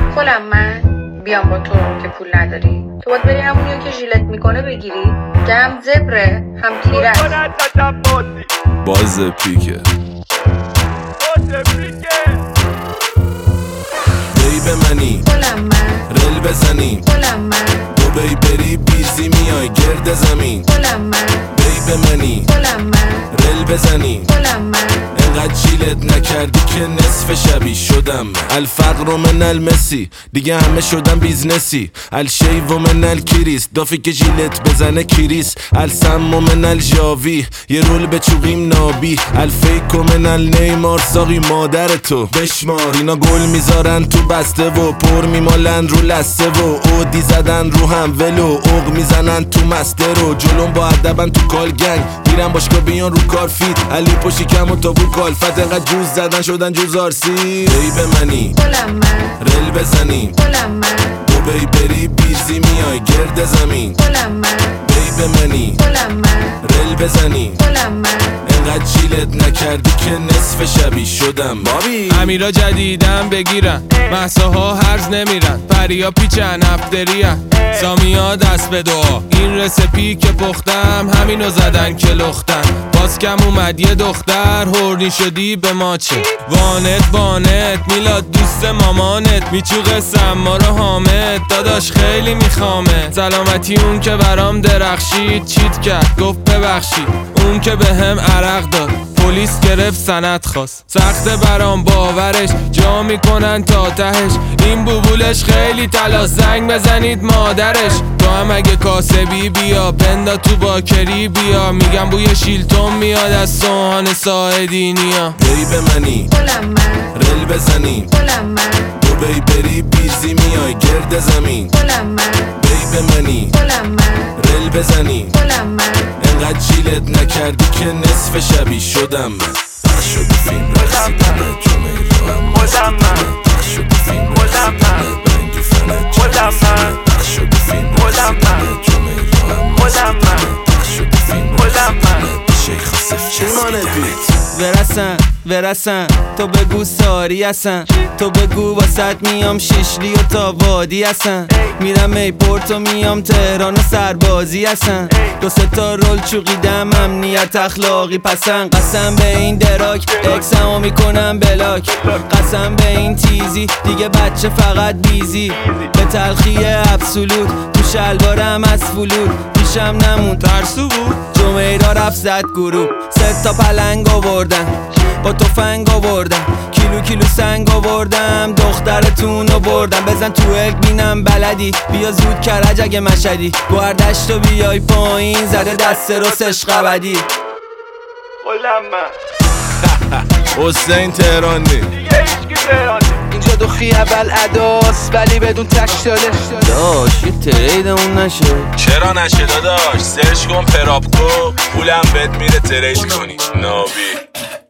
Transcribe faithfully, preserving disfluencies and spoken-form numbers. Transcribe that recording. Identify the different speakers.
Speaker 1: خودم من بیام با تو که پول نداری، تو باید بری همونیو که ژیلت میکنه بگیری که هم زبره هم تیره.
Speaker 2: باز پیکه بی به منی
Speaker 1: خودم من
Speaker 2: رل بزنیم
Speaker 1: خودم من
Speaker 2: دوبی بری بیزی میای گرد زمین.
Speaker 1: خودم من
Speaker 2: بی به منی
Speaker 1: خودم من
Speaker 2: رل بزنیم
Speaker 1: خودم من
Speaker 2: انقدر جیلت نکردی که نصف شبی شدم. الفقر من المسی دیگه همه شدم بیزنسی. الشیو من الکریس دافی که جیلت بزنه کریس. السم من الجاوی یه رول به چوقیم نابی. الفیک من النیمار ساقی مادر تو بشمار. اینا گل میذارن تو بسته و پر میمالن رو لسته و اودی زدن رو هم ولو اوق میزنن تو مسته رو. جلوم با ادبن تو کال گنگ میرن باشگاه بیان رو کار فیت. علی پشی کم و تابو کالفت انقدر جوز زدن شدن جوز آرسی. بی به منی
Speaker 1: خودم من
Speaker 2: رل بزنیم
Speaker 1: خودم من
Speaker 2: دوبی بری بیزی میای گرد زمین.
Speaker 1: خودم من
Speaker 2: بی به منی
Speaker 1: خودم من
Speaker 2: رل بزنیم
Speaker 1: خودم من
Speaker 2: انقدر جیلت نکردی که نصف شبی شدم. بابی
Speaker 3: امیرا جدیدن بگیرن محصاها هرز نمیرن. پریا پیچن افتریان سامیا دست به دعا. این رسپی که پختم همینو زدن که لختن. باز کم اومد یه دختر هورنی شدی به ماچه. وانت وانت میلاد دوست مامانت میچوقه سما رو حامد داداش خیلی میخوامه. سلامتی اون که برام درخشید چیت کرد گفت ببخشید. اون که به هم عرق داد پلیس گرفت سند خواست. سخت برام باورش جا میکنن تا تهش. این بوبولش خیلی تلا زنگ بزنید مادرش. تو هم اگه کاسبی بیا بندا تو باکری بیا. میگم بوی شیلتون میاد از سوهان ساعدینیا.
Speaker 2: بی به منی
Speaker 1: خودم من
Speaker 2: رل بزنیم
Speaker 1: خودم من
Speaker 2: دوبی بری بیزی میای گرد زمین.
Speaker 1: خودم من
Speaker 2: بی به منی
Speaker 1: خودم من
Speaker 2: رل بزنیم
Speaker 1: خودم من
Speaker 2: انقدر جیلت نکردی که نصف شبی شدم. من شد فیلم رسیدن جمعه رو هم
Speaker 4: خودم من
Speaker 2: شد فیلم
Speaker 4: خودم من
Speaker 2: بنگ فنه
Speaker 4: خودم من
Speaker 2: شد فیلم
Speaker 4: خودم من
Speaker 2: جمعه رو هم
Speaker 4: خودم من
Speaker 2: شد فیلم
Speaker 4: خودم من
Speaker 2: شیخ صف چسبیدنت.
Speaker 5: ورسن ورسن تو بگو ساری هستن. تو بگو واسط میام شیشلی و تا وادی هستن. میرم ایپورت و میام تهران و سربازی هستن. دو سه تا رول چوقیدم امنیت اخلاقی پسند. قسم به این دراک اکسمو میکنم بلاک. قسم به این تیزی دیگه بچه فقط بیزی. به تلخی ابسولوت تو شلوارم از فلود. پیشم نمون ترسو بود جمعه را رفت زد گروه. سه تا پلنگ آوردن با تفنگ آوردم. کیلو کیلو سنگ آوردم دخترتون رو بردم. بزن تو الک بینم بلدی بیا زود کرج اگه مشدی. گوردشت و بیای پایین زده دست رسش قبدی.
Speaker 4: خودم من
Speaker 2: حسین تهرانی
Speaker 4: دیگه هیچکی تهرانی.
Speaker 5: اینجا دو خیابل اداس ولی بدون تک داده. داش یه تریدمون نشه.
Speaker 2: چرا نشه داداش؟ سرچ کن پراپکو پولم بهت میره ترید کنی نابی.